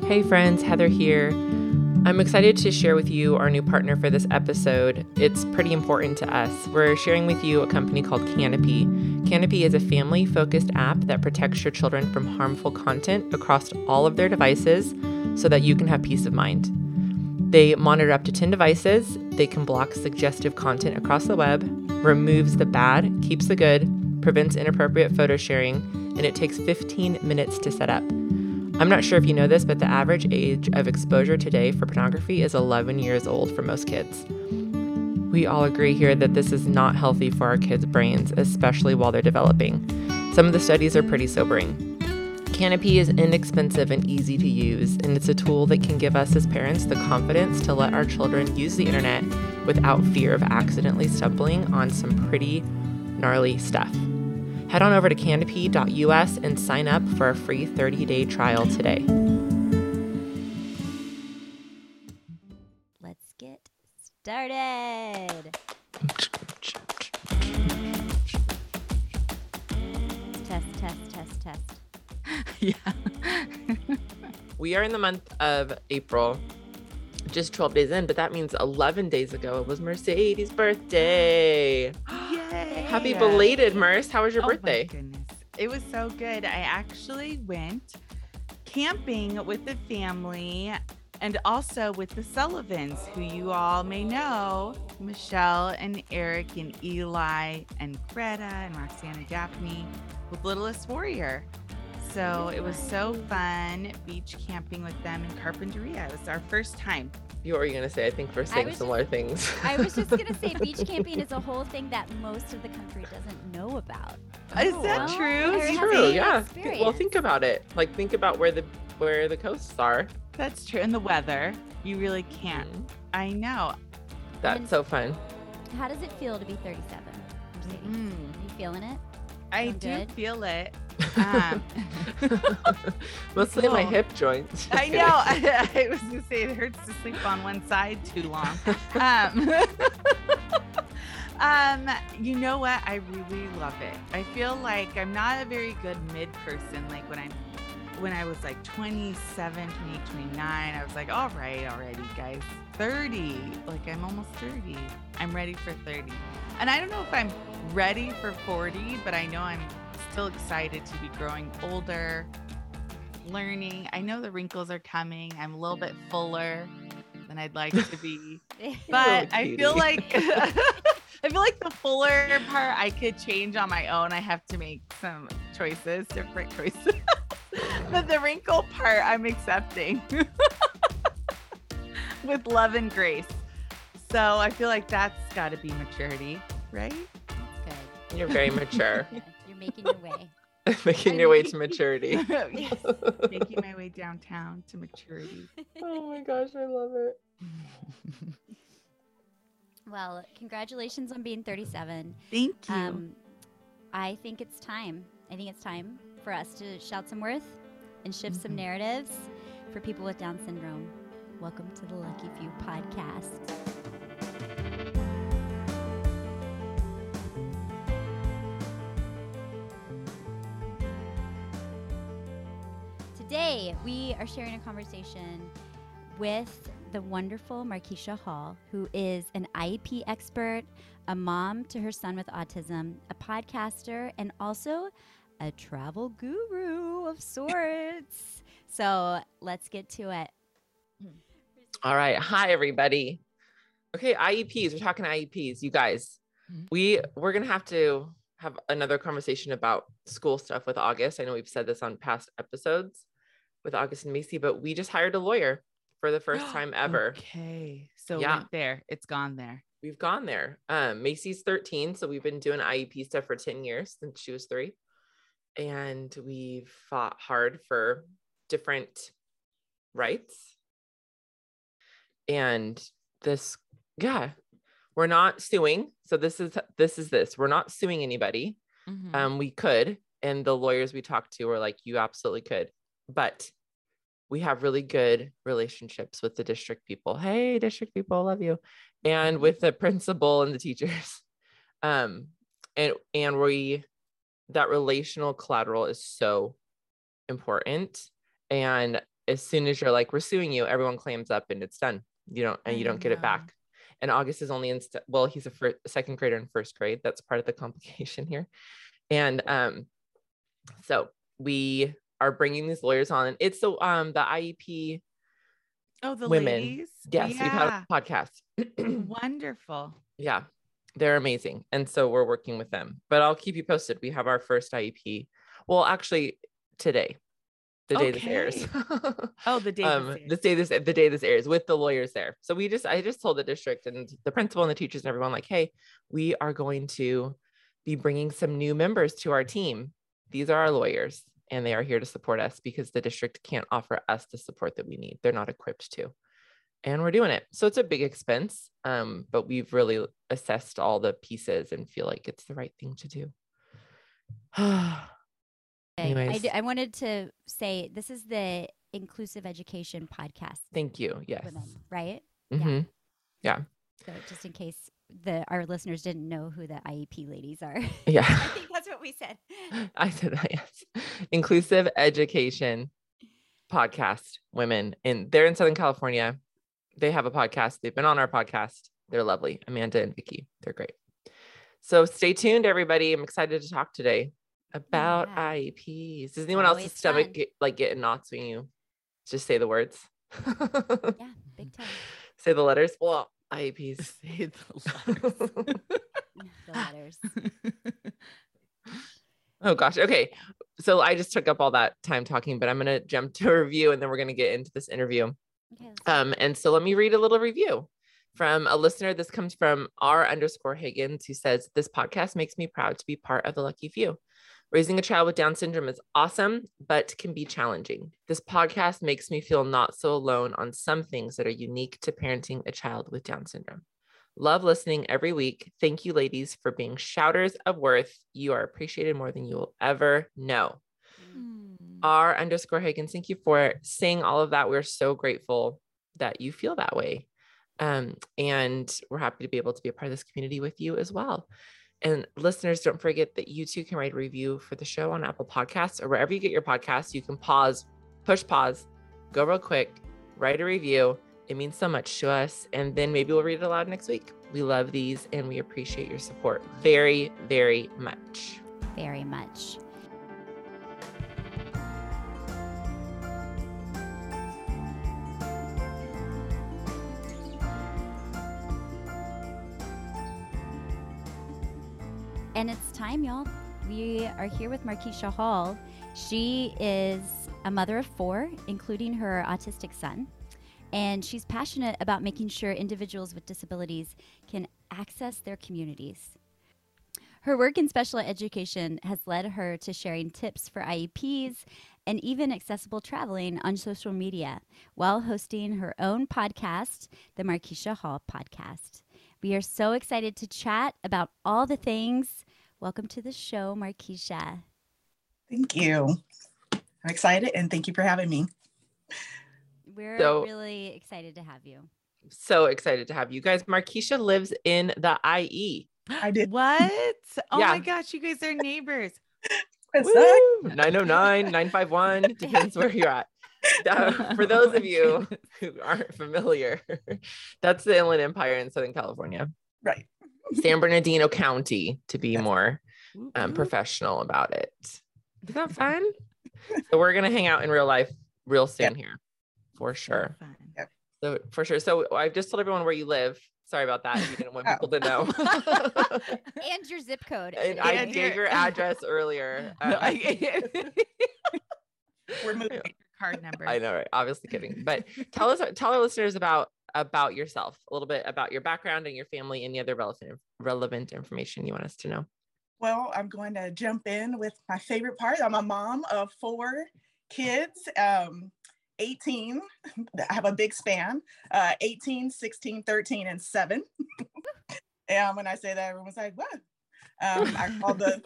Hey friends, Heather here. I'm excited to share with you our new partner for this episode. It's pretty important to us. We're sharing with you a company called Canopy. Canopy is a family-focused app that protects your children from harmful content across all of their devices so that you can have peace of mind. They monitor up to 10 devices. They can block suggestive content across the web, removes the bad, keeps the good, prevents inappropriate photo sharing, and it takes 15 minutes to set up. I'm not sure if you know this, but the average age of exposure today for pornography is 11 years old for most kids. We all agree here that this is not healthy for our kids' brains, especially while they're developing. Some of the studies are pretty sobering. Canopy is inexpensive and easy to use, and it's a tool that can give us as parents the confidence to let our children use the internet without fear of accidentally stumbling on some pretty gnarly stuff. Head on over to canopy.us and sign up for a free 30-day trial today. Let's get started. Test. Yeah. We are in the month of April, just 12 days in, but that means 11 days ago it was Mercedes' birthday. Yay! Happy belated, Merce. How was your birthday? My goodness. It was so good. I actually went camping with the family and also with the Sullivans, who you all may know, Michelle and Eric and Eli and Greta and Roxanne and Daphne with Littlest Warrior. So it was so fun beach camping with them in Carpinteria. It was our first time. You were going to say, I think we're saying similar things. I was just going to say beach camping is a whole thing that most of the country doesn't know about. Is that true? It's true, yeah. Well, think about it. Like, think about where the coasts are. That's true. And the weather. You really can't. I know. That's so fun. How does it feel to be 37, Mercedes? Are you feeling it? I do feel it. Mostly my hip joints. I know. I was going to say it hurts to sleep on one side too long. You know what? I really love it. I feel like I'm not a very good mid person. Like when I was like 27, 28, 29, I was like, all right, already, guys. 30. Like I'm almost 30. I'm ready for 30. And I don't know if I'm ready for 40, but I know I'm still excited to be growing older, learning. I know the wrinkles are coming. I'm a little bit fuller than I'd like to be. But I feel like the fuller part I could change on my own. I have to make some different choices. But the wrinkle part I'm accepting with love and grace. So I feel like that's got to be maturity, right? That's good. You're very mature. You're making your way. Making your way to maturity. Yes. Making my way downtown to maturity. Oh my gosh, I love it. Well, congratulations on being 37. Thank you. I think it's time. I think it's time for us to shout some worth and shift some narratives for people with Down syndrome. Welcome to the Lucky Few podcast. Today, we are sharing a conversation with the wonderful Markeisha Hall, who is an IEP expert, a mom to her son with autism, a podcaster, and also a travel guru of sorts. So let's get to it. All right. Hi, everybody. Okay, IEPs. We're talking IEPs. You guys, we're going to have another conversation about school stuff with August. I know we've said this on past episodes with August and Macy, but we just hired a lawyer for the first time ever. Okay. So went there. It's gone there. We've gone there. Macy's 13. So we've been doing IEP stuff for 10 years since she was 3. And we've fought hard for different rights. And we're not suing. So this is, we're not suing anybody. We could, and the lawyers we talked to were like, you absolutely could, but we have really good relationships with the district people. Hey, district people, love you. And with the principal and the teachers. And that relational collateral is so important. And as soon as you're like, we're suing you, everyone claims up and it's done. You don't get it back. And August is only he's a second grader in first grade. That's part of the complication here. And so we are bringing these lawyers on, and it's the IEP. Oh, the women. ladies. Yes, we've had a podcast. Wonderful. Yeah, they're amazing. And so we're working with them, but I'll keep you posted. We have our first IEP. Well, actually today, the day this airs. Oh, the day the day this airs with the lawyers there. So I just told the district and the principal and the teachers and everyone like, hey, we are going to be bringing some new members to our team. These are our lawyers and they are here to support us because the district can't offer us the support that we need. They're not equipped to. And we're doing it. So it's a big expense, but we've really assessed all the pieces and feel like it's the right thing to do. Anyways. I wanted to say this is the Inclusive Education Podcast. Thank you. Yes. Women, right? Mm-hmm. Yeah. So just in case our listeners didn't know who the IEP ladies are. Yeah. I think that's what we said. I said that, yes. Inclusive Education Podcast Women. And they're in Southern California. They have a podcast. They've been on our podcast. They're lovely. Amanda and Vicky. They're great. So stay tuned, everybody. I'm excited to talk today about IEPs. Does anyone else's stomach get knots when you just say the words? Yeah, big time. Say the letters. Well, IEPs. Say the letters. The letters. Oh gosh. Okay. So I just took up all that time talking, but I'm going to jump to a review and then we're going to get into this interview. Okay, and so let me read a little review from a listener. This comes from R_Higgins, who says, this podcast makes me proud to be part of the lucky few. Raising a child with Down syndrome is awesome, but can be challenging. This podcast makes me feel not so alone on some things that are unique to parenting a child with Down syndrome. Love listening every week. Thank you, ladies, for being shouters of worth. You are appreciated more than you will ever know. R_Higgins, thank you for saying all of that. We're so grateful that you feel that way. And we're happy to be able to be a part of this community with you as well. And listeners, don't forget that you too can write a review for the show on Apple Podcasts or wherever you get your podcasts. You can push pause, go real quick, write a review. It means so much to us. And then maybe we'll read it aloud next week. We love these and we appreciate your support very, very much. Very much. And it's time, y'all. We are here with Markeisha Hall. She is a mother of 4, including her autistic son. And she's passionate about making sure individuals with disabilities can access their communities. Her work in special education has led her to sharing tips for IEPs and even accessible traveling on social media while hosting her own podcast, the Markeisha Hall Podcast. We are so excited to chat about all the things. Welcome to the show, Markeisha. Thank you. I'm excited and thank you for having me. We're really excited to have you. So excited to have you guys. Markeisha lives in the IE. I did. What? Oh Yeah. my gosh, you guys are neighbors. What's Woo! 909, 951, depends where you're at. For those of you who aren't familiar, that's the Inland Empire in Southern California. Right. San Bernardino County, to be Yes. more professional about it. Is that fun? So we're going to hang out in real life real soon here, for sure. Fun. So for sure. So I've just told everyone where you live. Sorry about that. You didn't want people to know. And your zip code. And I gave your address earlier. We're moving. Card number. I know, right? Obviously kidding. But tell our listeners about yourself, a little bit about your background and your family, any other relevant information you want us to know. Well, I'm going to jump in with my favorite part. I'm a mom of 4 kids, 18. I have a big span, 18, 16, 13, and 7. And when I say that, everyone's like, what? I call the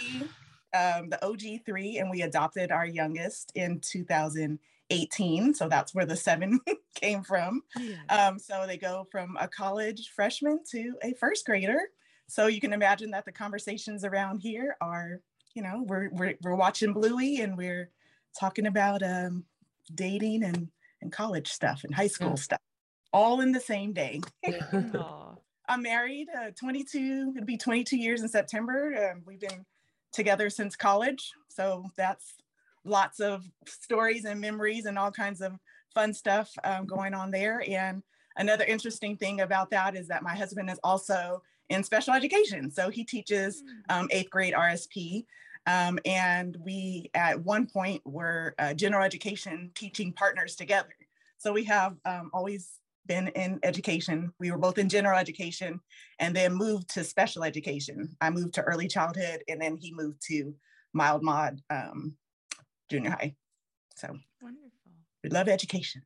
OG 3, and we adopted our youngest in 2018. So that's where the 7 came from. Yeah. So they go from a college freshman to a first grader. So you can imagine that the conversations around here are, we're watching Bluey and we're talking about dating and college stuff and high school Yeah. stuff, all in the same day. Aw. I'm married, 22, it'll be 22 years in September. We've been together since college. So that's lots of stories and memories and all kinds of fun stuff going on there. And another interesting thing about that is that my husband is also in special education. So he teaches 8th grade RSP. And we at one point were general education teaching partners together. So we have always been in education. We were both in general education and then moved to special education. I moved to early childhood and then he moved to mild mod junior high. So Wonderful. we love education.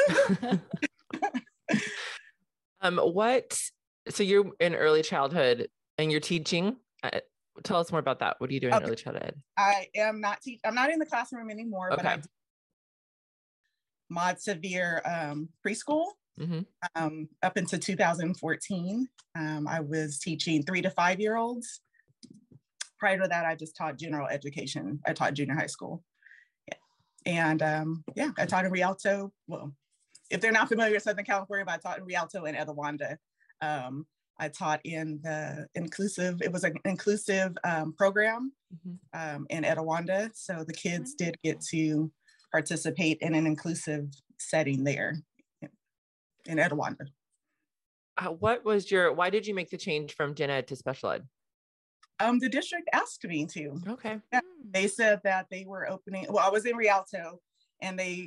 So you're in early childhood and you're teaching. Tell us more about that. What do you do in early childhood? I am not I'm not in the classroom anymore, but I do mod severe preschool. Up until 2014, I was teaching 3 to 5 year olds. Prior to that, I just taught general education. I taught junior high school. And I taught in Rialto. Well, if they're not familiar with Southern California, but I taught in Rialto and Etiwanda. I taught in the inclusive program in Etiwanda. So the kids did get to participate in an inclusive setting there in Etiwanda. Why did you make the change from gen ed to special ed? The district asked me to. Okay. Yeah, they said that they were opening, well, I was in Rialto and they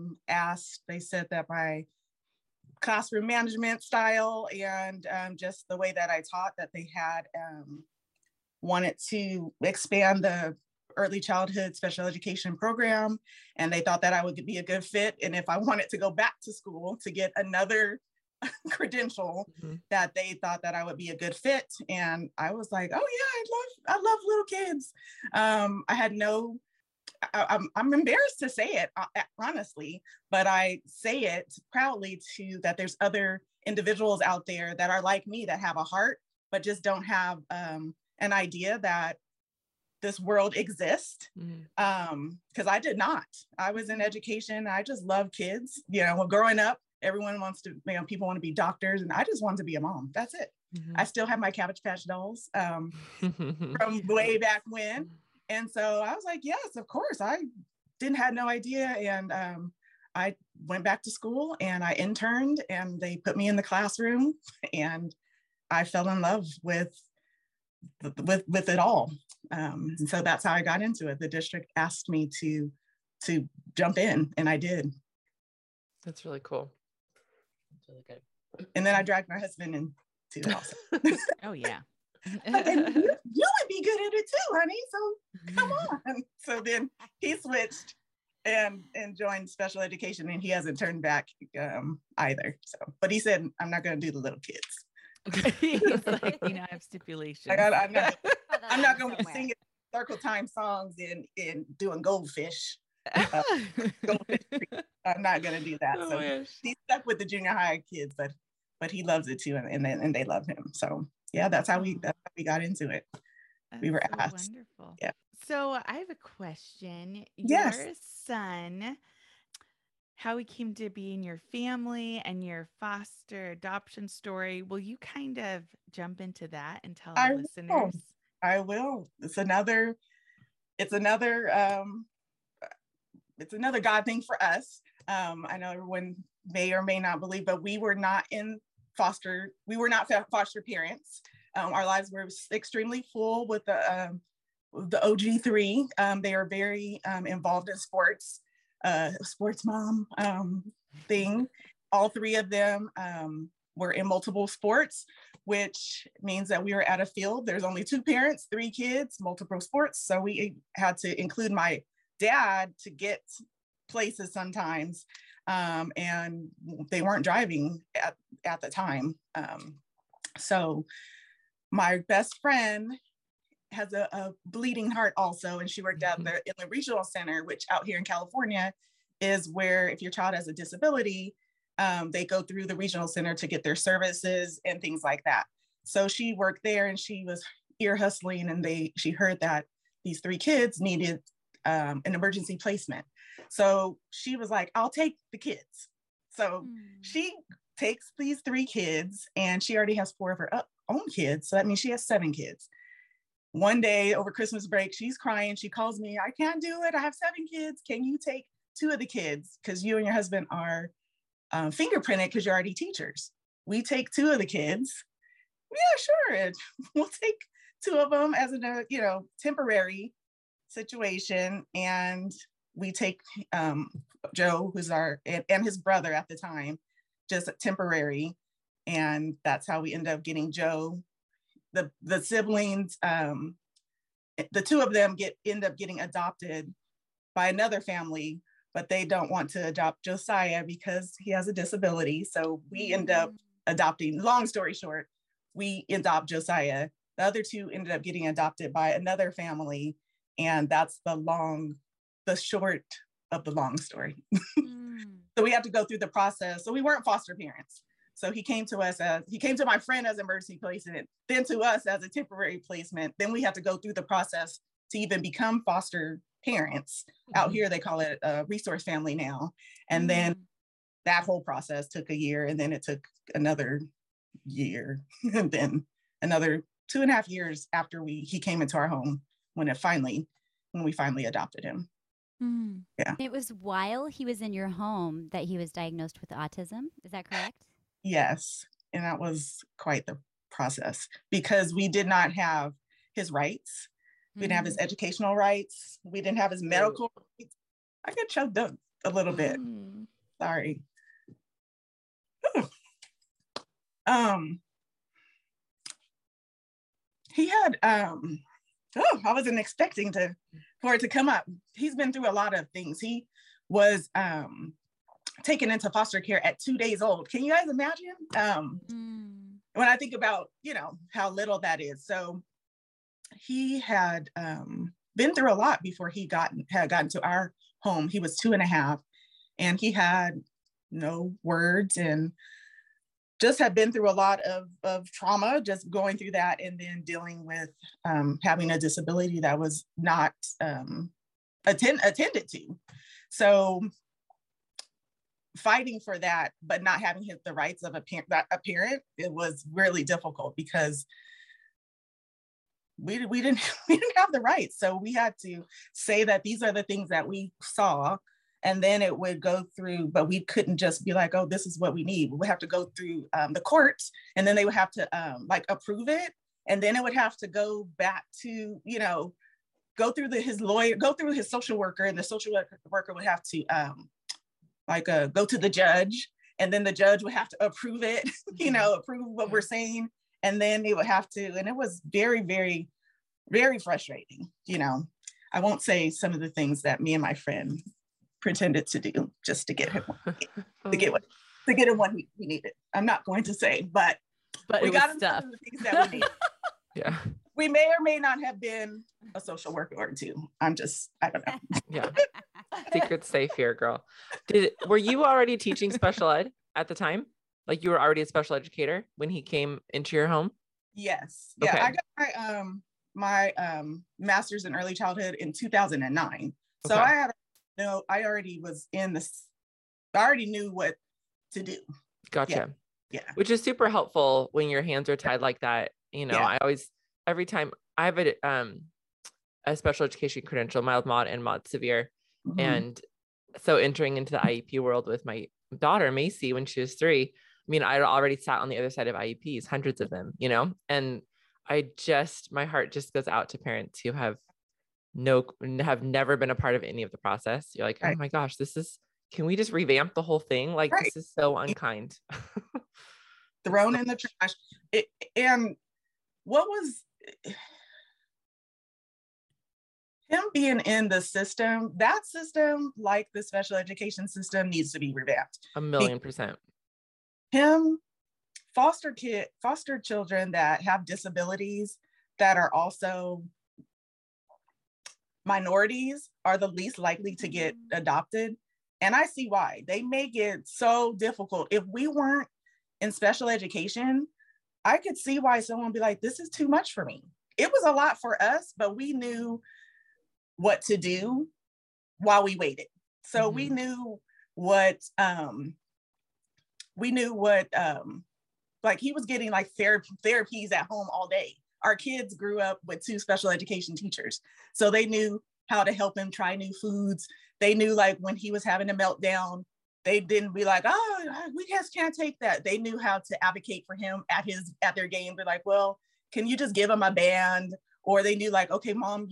said that my classroom management style and just the way that I taught, that they had wanted to expand the early childhood special education program. And they thought that I would be a good fit. And if I wanted to go back to school to get another credential, that they thought that I would be a good fit. And I was like, oh yeah, I love little kids. I had I'm embarrassed to say it, honestly, but I say it proudly that there's other individuals out there that are like me, that have a heart, but just don't have an idea that this world exists. Because I did not. I was in education. I just love kids. Growing up, everyone wants to, people want to be doctors, and I just wanted to be a mom. That's it. I still have my Cabbage Patch dolls from way back when. And so I was like, yes, of course. I had no idea. And I went back to school and I interned and they put me in the classroom and I fell in love with it all. And so that's how I got into it. The district asked me to jump in and I did. That's really cool. That's really good. And then I dragged my husband into it also. Oh yeah. And you would be good at it too, honey. So come on. So then he switched and joined special education, and he hasn't turned back either. So, but he said, "I'm not going to do the little kids." He's like, I have stipulations. I'm not going to be singing circle time songs and doing goldfish. Goldfish. I'm not going to do that. So he's stuck with the junior high kids, but he loves it too, and they love him. So. Yeah, that's how we got into it. We were asked. Wonderful. Yeah. So I have a question. Yes. Your son, how he came to be in your family and your foster adoption story. Will you kind of jump into that and tell our listeners? I will. It's another God thing for us. I know everyone may or may not believe, but we were not foster parents. Our lives were extremely full with the OG3. They are very involved in sports mom thing. All three of them were in multiple sports, which means that we were at a field. There's only 2 parents, 3 kids, multiple sports. So we had to include my dad to get places sometimes. And they weren't driving at the time. So my best friend has a bleeding heart also, and she worked in the regional center, which out here in California is where if your child has a disability, they go through the regional center to get their services and things like that. So she worked there and she was ear hustling, and she heard that these 3 kids needed an emergency placement. So she was like, I'll take the kids. So she takes these 3 kids, and she already has 4 of her own kids. So that means she has 7 kids. One day over Christmas break, she's crying. She calls me, I can't do it. I have 7 kids. Can you take 2 of the kids? Because you and your husband are fingerprinted because you're already teachers. We take 2 of the kids. Yeah, sure. We'll take 2 of them as a temporary situation. And we take Joe, who's and his brother at the time, just temporary. And that's how we end up getting Joe. The siblings, the 2 of them end up getting adopted by another family, but they don't want to adopt Josiah because he has a disability. So we end up adopting, long story short, we adopt Josiah. The other 2 ended up getting adopted by another family. And that's the short of the long story. So we had to go through the process. So we weren't foster parents. So he came to my friend as an emergency placement, then to us as a temporary placement. Then we had to go through the process to even become foster parents. Out here, they call it a resource family now. And then that whole process took a year, and then it took another year, and then another 2.5 years after he came into our home when we finally adopted him. Yeah. It was while he was in your home that he was diagnosed with autism. Is that correct? Yes. And that was quite the process because we did not have his rights. We didn't have his educational rights. We didn't have his medical rights. I get choked up a little bit. Sorry. He had, I wasn't expecting for it to come up. He's been through a lot of things. He was taken into foster care at 2 days old. Can you guys imagine? When I think about, how little that is. So he had been through a lot before he had gotten to our home. He was 2.5, and he had no words and just had been through a lot of trauma, just going through that, and then dealing with having a disability that was not attended to. So fighting for that, but not having the rights of a parent, it was really difficult because we didn't have the rights. So we had to say that these are the things that we saw, and then it would go through, but we couldn't just be like, oh, this is what we need. We would have to go through the courts, and then they would have to approve it. And then it would have to go back to, go through his lawyer, go through his social worker, and the social worker would have to go to the judge, and then the judge would have to approve it, approve what we're saying. And then they would have to, and it was very, very, very frustrating. I won't say some of the things that me and my friend pretended to do just to get him to get him what he needed. I'm not going to say, but we got him some of the things that we needed. Yeah. We may or may not have been a social worker or 2. I don't know. Yeah. Secret's safe here, girl. Were you already teaching special ed at the time? Like you were already a special educator when he came into your home? Yes. Yeah. Okay. I got my master's in early childhood in 2009. So Okay. I already was I already knew what to do. Gotcha. Yeah. Which is super helpful when your hands are tied like that. I always, every time I have a special education credential, mild, mod, and mod severe. Mm-hmm. And so entering into the IEP world with my daughter, Macy, when she was 3, I already sat on the other side of IEPs, hundreds of them, and my heart just goes out to parents who have never been a part of any of the process. You're like, Right. Oh my gosh, can we just revamp the whole thing? Like, Right. This is so unkind. Thrown in the trash. And what was him being in the system, that system, like the special education system, needs to be revamped. 1,000,000%. Foster children that have disabilities that are also minorities are the least likely to get adopted. And I see why. They make it so difficult. If we weren't in special education, I could see why someone would be like, this is too much for me. It was a lot for us, but we knew what to do while we waited. So we knew what like he was getting like therapies at home all day. Our kids grew up with 2 special education teachers. So they knew how to help him try new foods. They knew like when he was having a meltdown, they didn't be like, oh, we just can't take that. They knew how to advocate for him at their game. They're like, well, can you just give him a band? Or they knew like, okay, mom,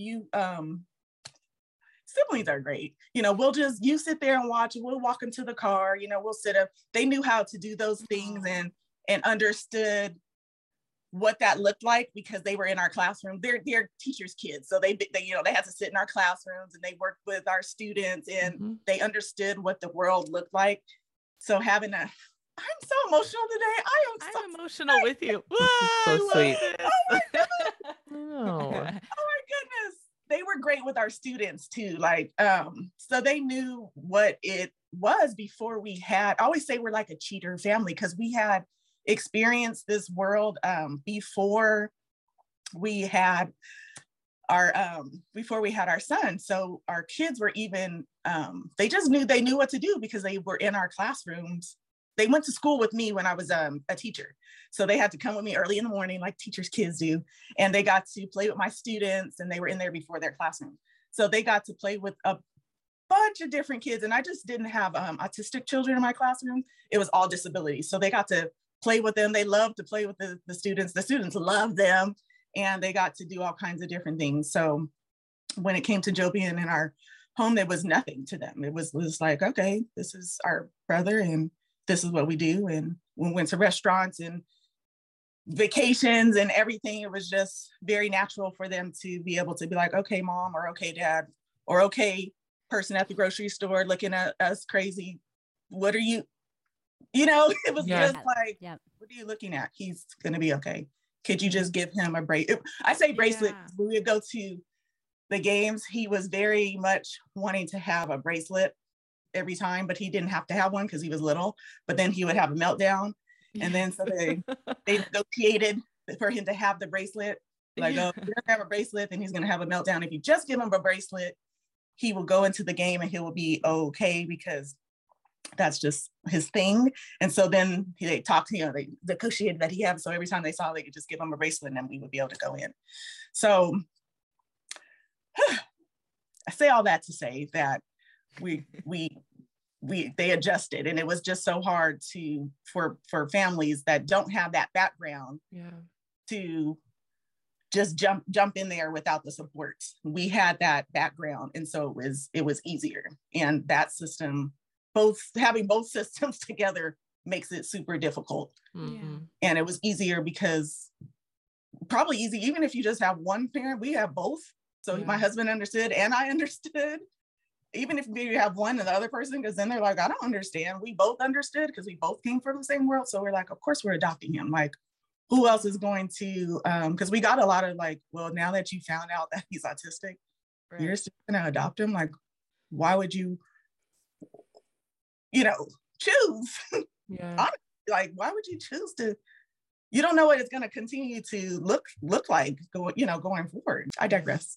siblings are great. You know, you sit there and watch, we'll walk him to the car, you know, we'll sit up. They knew how to do those things and understood what that looked like because they were in our classroom. They're teachers' kids. So they you know, they had to sit in our classrooms and they worked with our students and they understood what the world looked like. So I'm so emotional today. I'm emotional with you. So sweet. Oh my goodness. Oh. Oh my goodness. They were great with our students too. Like, so they knew what it was before I always say we're like a cheater family because we had experienced this world before we had our son. So our kids were even, they knew what to do because they were in our classrooms. They went to school with me when I was a teacher. So they had to come with me early in the morning, like teachers' kids do. And they got to play with my students and they were in there before their classroom. So they got to play with a bunch of different kids. And I just didn't have autistic children in my classroom. It was all disabilities. So they got to play with them. They loved to play with the students. The students loved them. And they got to do all kinds of different things. So when it came to Joe being in our home, there was nothing to them. It was like, okay, this is our brother and this is what we do. And we went to restaurants and vacations and everything. It was just very natural for them to be able to be like, okay, mom, or okay, dad, or okay, person at the grocery store looking at us crazy. What are you, it was just like, what are you looking at? He's going to be okay. Could you just give him a bracelet? I say bracelet. When we would go to the games, he was very much wanting to have a bracelet every time, but he didn't have to have one because he was little, but then he would have a meltdown. And then so they negotiated for him to have the bracelet. Like, oh, if you're gonna have a bracelet, then he's gonna have a meltdown. If you just give him a bracelet, he will go into the game and he will be okay because that's just his thing. And so then they talked, they negotiated that he had. So every time they saw, they could just give him a bracelet and then we would be able to go in. So I say all that to say that they adjusted, and it was just so hard for families that don't have that background to just jump in there without the support. We had that background, and so it was easier. And that system, having both systems together makes it super difficult. And it was easier because probably easy even if you just have one parent. We have both, so my husband understood and I understood. Even if you have one and the other person, because then they're like, I don't understand. We both understood because we both came from the same world. So we're like, of course we're adopting him. Like, who else is going to, because we got a lot of like, well, now that you found out that he's autistic, you're still gonna adopt him? Like, why would you, choose? Like, why would you choose to, you don't know what it's gonna continue to look like going forward. I digress.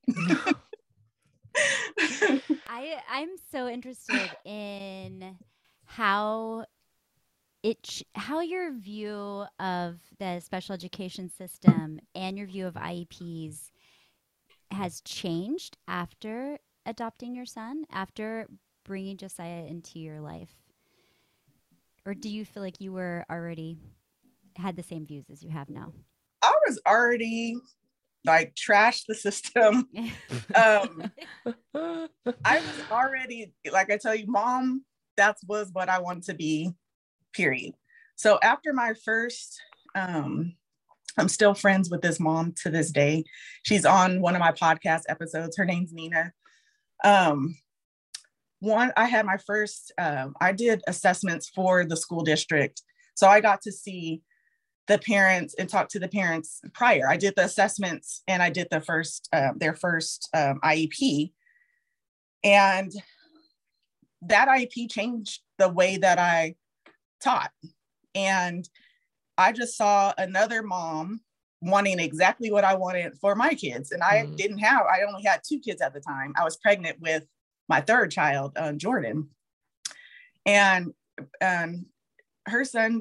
I'm so interested in how your view of the special education system and your view of IEPs has changed after adopting your son, after bringing Josiah into your life. Or do you feel like you were already had the same views as you have now? I was already like trash the system. I was already, like I tell you, mom, that was what I wanted to be, period. So after my first, I'm still friends with this mom to this day. She's on one of my podcast episodes. Her name's Nina. I had my first, I did assessments for the school district. So I got to see the parents and talk to the parents prior. I did the assessments and I did their first IEP. And that IEP changed the way that I taught. And I just saw another mom wanting exactly what I wanted for my kids. And I only had 2 kids at the time. I was pregnant with my 3rd child, Jordan. And her son,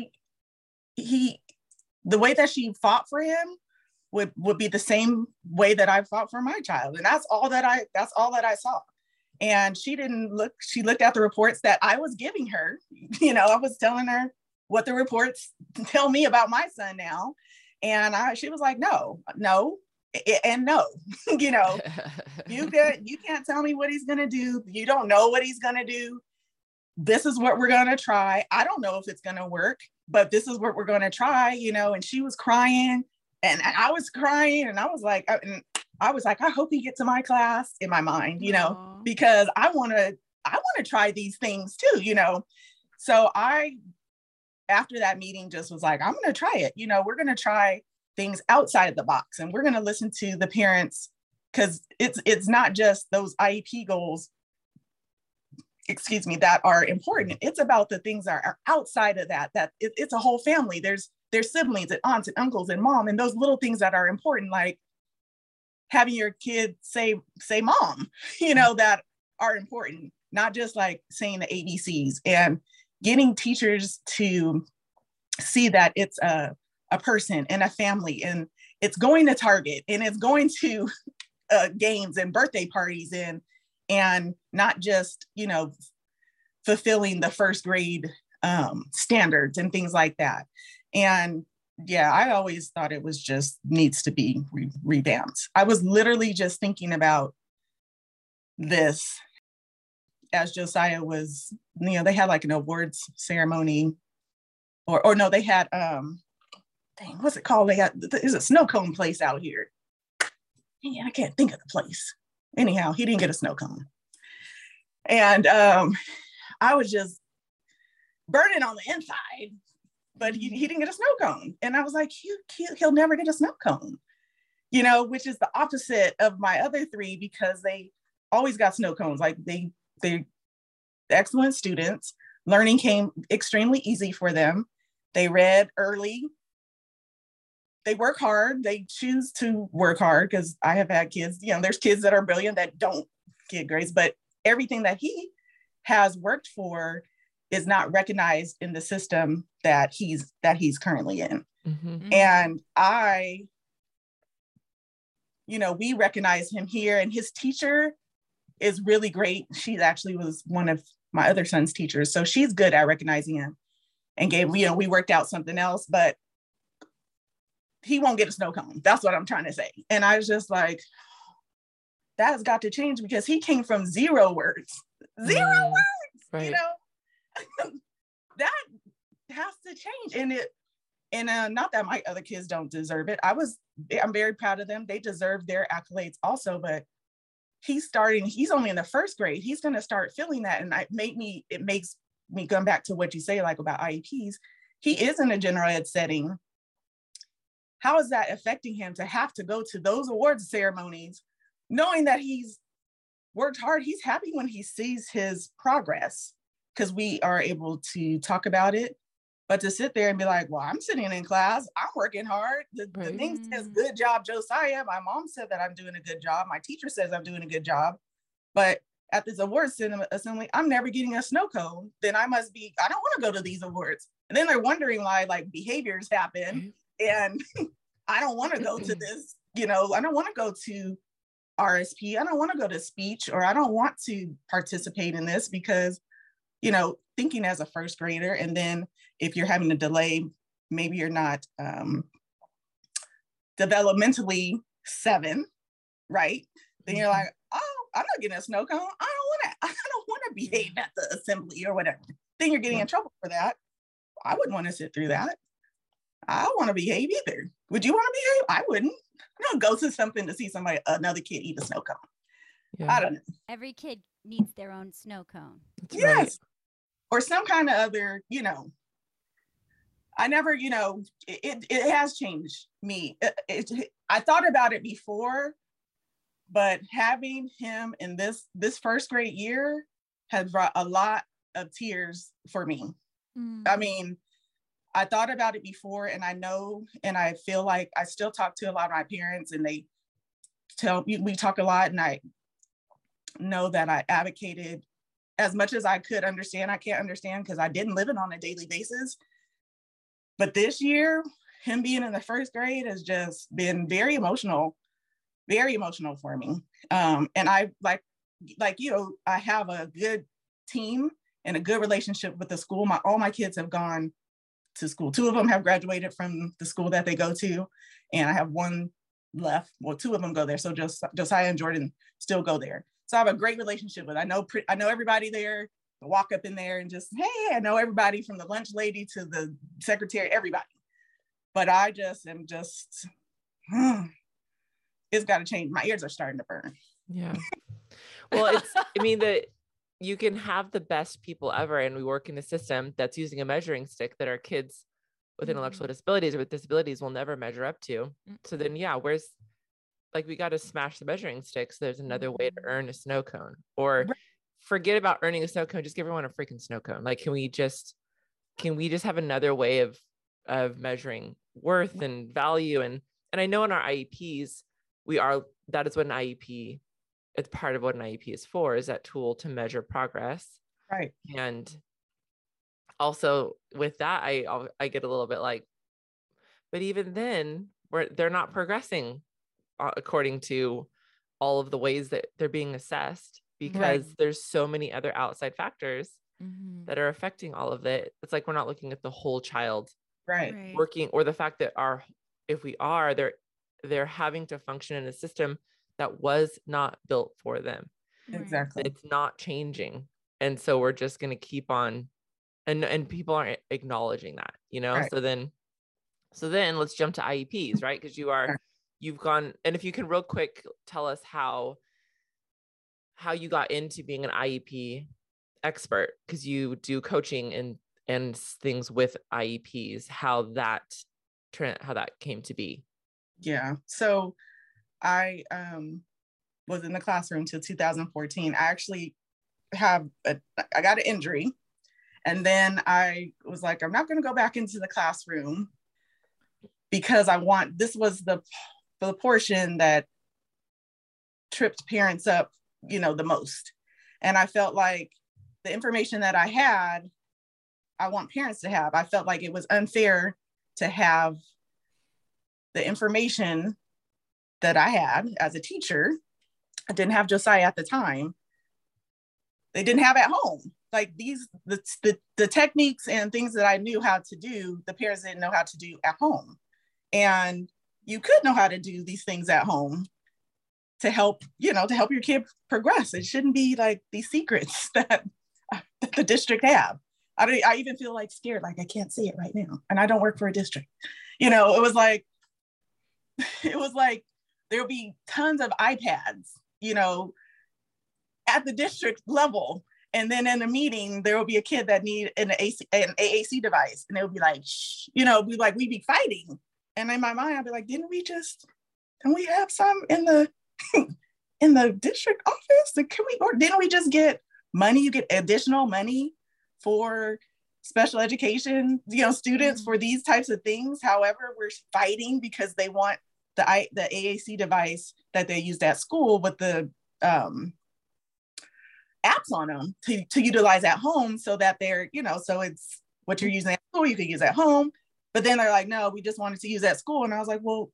the way that she fought for him would be the same way that I fought for my child. And that's all that I saw. And she looked at the reports that I was giving her. You know, I was telling her what the reports tell me about my son now. And she was like, no, and no. You know, you can't tell me what he's going to do. You don't know what he's going to do. This is what we're going to try. I don't know if it's going to work, but this is what we're going to try, you know. And she was crying and I was crying, and I was like, I hope he gets to my class in my mind, you know, because I want to try these things too, you know. So after that meeting, just was like, I'm going to try it. You know, we're going to try things outside of the box, and we're going to listen to the parents, because it's not just those IEP goals, that are important. It's about the things that are outside of that it's a whole family. There's siblings and aunts and uncles and mom, and those little things that are important, like having your kid say mom, you know, that are important, not just like saying the ABCs, and getting teachers to see that it's a person and a family, and it's going to Target, and it's going to games and birthday parties, and not just, you know, fulfilling the 1st grade standards and things like that. And yeah, I always thought it was just needs to be revamped. I was literally just thinking about this as Josiah was, you know, they had like an awards ceremony, or no, they had, what's it called? There's a snow cone place out here. Yeah, I can't think of the place. Anyhow, he didn't get a snow cone. And I was just burning on the inside, but he didn't get a snow cone. And I was like, he'll never get a snow cone, you know, which is the opposite of my other 3, because they always got snow cones. Like they're excellent students. Learning came extremely easy for them. They read early. They work hard. They choose to work hard, because I have had kids, you know, there's kids that are brilliant that don't get grades, but everything that he has worked for is not recognized in the system that he's currently in. Mm-hmm. And you know, we recognize him here, and his teacher is really great. She actually was one of my other son's teachers. So she's good at recognizing him, and we worked out something else, but he won't get a snow cone. That's what I'm trying to say. And I was just like, that has got to change, because he came from 0 words, right. You know, that has to change. And not that my other kids don't deserve it. I'm very proud of them. They deserve their accolades also, but he's only in the 1st grade. He's going to start feeling that. And it makes me come back to what you say, like about IEPs. He is in a general ed setting. How is that affecting him to have to go to those awards ceremonies, knowing that he's worked hard? He's happy when he sees his progress, because we are able to talk about it. But to sit there and be like, well, I'm sitting in class, I'm working hard. The thing says, good job, Josiah. My mom said that I'm doing a good job. My teacher says I'm doing a good job. But at this awards assembly, I'm never getting a snow cone. Then I don't want to go to these awards. And then they're wondering why like behaviors happen. And I don't want to go to this, you know, I don't want to go to RSP. I don't want to go to speech, or I don't want to participate in this, because, you know, thinking as a 1st grader, and then if you're having a delay, maybe you're not developmentally 7, right? Then you're like, oh, I'm not getting a snow cone. I don't want to behave at the assembly or whatever. Then you're getting in trouble for that. I wouldn't want to sit through that. I don't want to behave either. Would you want to behave? I wouldn't. I don't go to something to see another kid eat a snow cone. Yeah. I don't know. Every kid needs their own snow cone. That's yes. Right. Or some kind of other, you know, I never, you know, it has changed me. I thought about it before, but having him in this 1st grade year has brought a lot of tears for me. I mean, I thought about it before, and I know, and I feel like I still talk to a lot of my parents, and they tell me, we talk a lot, and I know that I advocated as much as I could understand. I can't understand because I didn't live it on a daily basis. But this year, him being in the first grade has just been very emotional for me. And I like you, I have a good team and a good relationship with the school. All my kids have gone to school. 2 of them have graduated from the school that they go to, and I have 1 left. Well, 2 of them go there. So Josiah and Jordan still go there. So I have a great relationship with. I know everybody there. I walk up in there and just, hey, I know everybody from the lunch lady to the secretary, everybody. But I just am just, it's got to change. My ears are starting to burn. Yeah. Well, I mean, that you can have the best people ever, and we work in a system that's using a measuring stick that our kids with intellectual disabilities or with disabilities will never measure up to. So then, yeah, we got to smash the measuring stick. So there's another way to earn a snow cone, or forget about earning a snow cone. Just give everyone a freaking snow cone. Like, can we just have another way of measuring worth and value? And I know in our IEPs, that is what an IEP, it's part of what an IEP is for, is that tool to measure progress. Right. And also with that, I get a little bit like, but even then they're not progressing according to all of the ways that they're being assessed, because there's so many other outside factors that are affecting all of it. It's like, we're not looking at the whole child working, or the fact that they're having to function in a system that was not built for them. Exactly. It's not changing. And so we're just going to keep on, and people aren't acknowledging that, So then let's jump to IEPs, right? Because you've gone, and if you can real quick tell us how you got into being an IEP expert, because you do coaching and things with IEPs, how that came to be. Yeah. So I was in the classroom till 2014. I actually I got an injury, and then I was like, I'm not going to go back into the classroom, because this was the portion that tripped parents up, the most. And I felt like the information that I had, I want parents to have. I felt like it was unfair to have the information that I had as a teacher. I didn't have Josiah at the time. They didn't have at home. Like the techniques and things that I knew how to do, the parents didn't know how to do at home. And you could know how to do these things at home to help your kid progress. It shouldn't be like these secrets that the district have. I even feel like scared, like I can't say it right now. And I don't work for a district. It was like there'll be tons of iPads, at the district level. And then in a meeting, there will be a kid that need an AAC device. And it would be like, shh, we'd be fighting. And in my mind, I'd be like, didn't we have some in the in the district office? Or didn't we just get money? You get additional money for special education, students for these types of things. However, we're fighting because they want the AAC device that they used at school with the apps on them to utilize at home, so that they're, so it's what you're using at school, you could use at home. But then they're like, no, we just wanted to use at school. And I was like, well,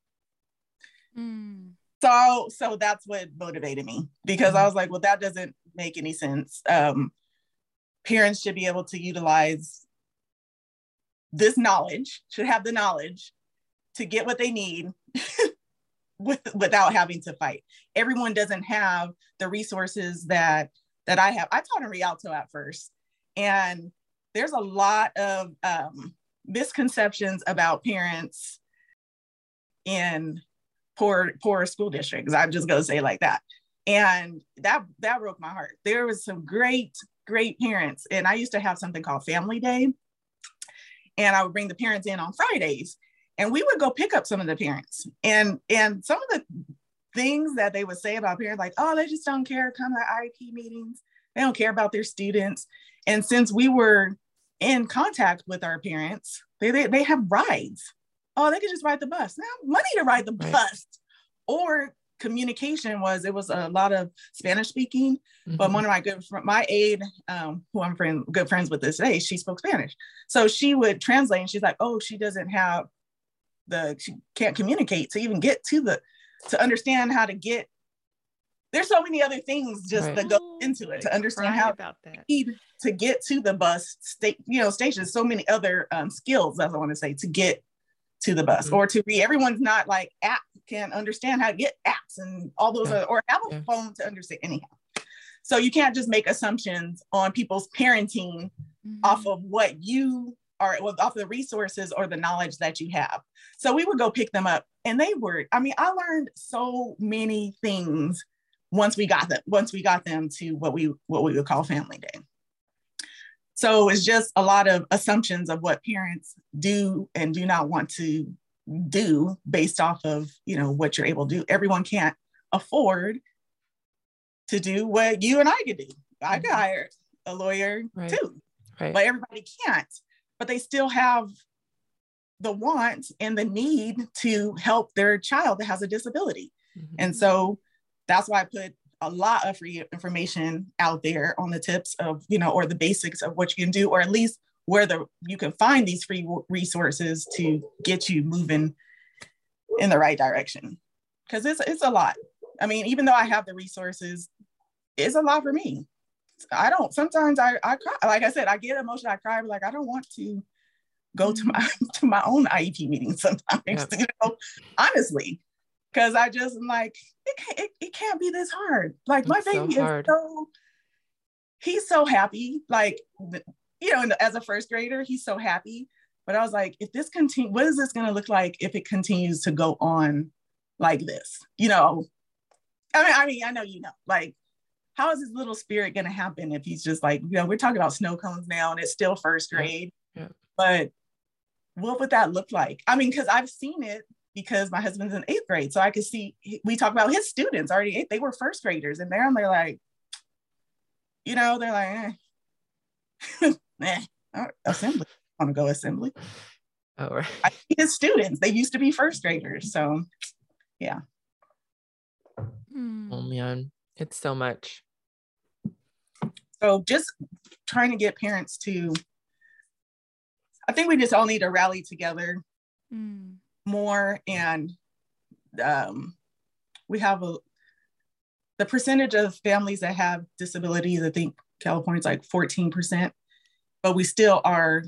so that's what motivated me, because I was like, well, that doesn't make any sense. Parents should be able to utilize this knowledge, should have the knowledge to get what they need without having to fight. Everyone doesn't have the resources that I have. I taught in Rialto at first, and there's a lot of misconceptions about parents in poor school districts. I'm just going to say it like that. And that broke my heart. There was some great parents. And I used to have something called Family Day. And I would bring the parents in on Fridays, and we would go pick up some of the parents. And some of the things that they would say about parents, like, oh, they just don't care, come to IEP meetings. They don't care about their students. And since we were in contact with our parents, They have rides. Oh, they could just ride the bus. Now, money to ride the bus. Or communication it was a lot of Spanish speaking, but one of my aide, who I'm good friends with this day, she spoke Spanish. So she would translate, and she's like, oh, she can't communicate to even get to understand how to get. There's so many other things just that go into it to understand how to get to the bus station. So many other skills, as I want to say, to get to the bus or to read. Everyone's not like can understand how to get apps and all those or have a phone to understand anyhow. So you can't just make assumptions on people's parenting off of what you are, off the resources or the knowledge that you have. So we would go pick them up, and I learned so many things once we got them to what we would call family day. So it's just a lot of assumptions of what parents do and do not want to do based off of, what you're able to do. Everyone can't afford to do what you and I could do. I could hire a lawyer too, but everybody can't. But they still have the want and the need to help their child that has a disability. And so that's why I put a lot of free information out there on the tips of, or the basics of what you can do, or at least where you can find these free resources to get you moving in the right direction. Because it's a lot. I mean, even though I have the resources, it's a lot for me. Sometimes I cry. Like I said, I get emotional, I cry, but I don't want to go to my own IEP meeting sometimes, honestly. Because I just am like, it can't be this hard. Like my baby he's so happy. Like, as a first grader, he's so happy. But I was like, if this continues, what is this going to look like if it continues to go on like this? I mean, I know, like, how is his little spirit going to happen if he's just like, we're talking about snow cones now and it's still first grade. But what would that look like? I mean, because I've seen it, because my husband's in 8th grade. So I could see, we talk about his students already, they were first graders, and they're like, they're like, assembly, I want to go assembly. Oh, right. I see his students, they used to be first graders. So yeah. Oh man, it's so much. So just trying to get parents I think we just all need to rally together more. And we have the percentage of families that have disabilities, I think California's like 14%, but we still are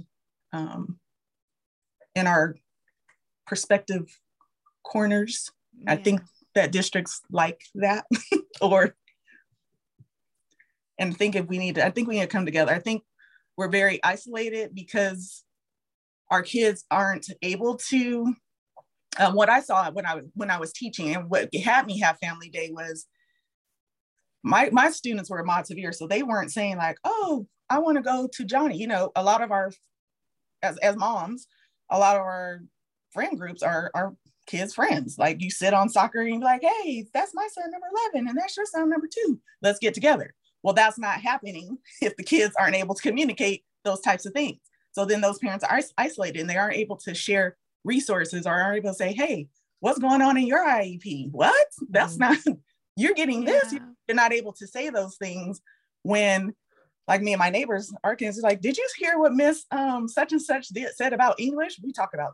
in our perspective corners. I think that districts like that and I think we need to come together. I think we're very isolated because our kids aren't able to. What I saw when I was teaching, and what had me have family day, was my students were mod severe, so they weren't saying like, oh, I want to go to Johnny. A lot of our, as moms, a lot of our friend groups are our kids' friends. Like, you sit on soccer and you're like, hey, that's my son number 11, and that's your son number 2. Let's get together. Well, that's not happening if the kids aren't able to communicate those types of things. So then those parents are isolated, and they aren't able to share resources, or aren't able to say, hey, what's going on in your IEP? What? That's not, you're getting this. You're not able to say those things when, like, me and my neighbors, our kids are like, did you hear what Miss such and such said about English? We talk about,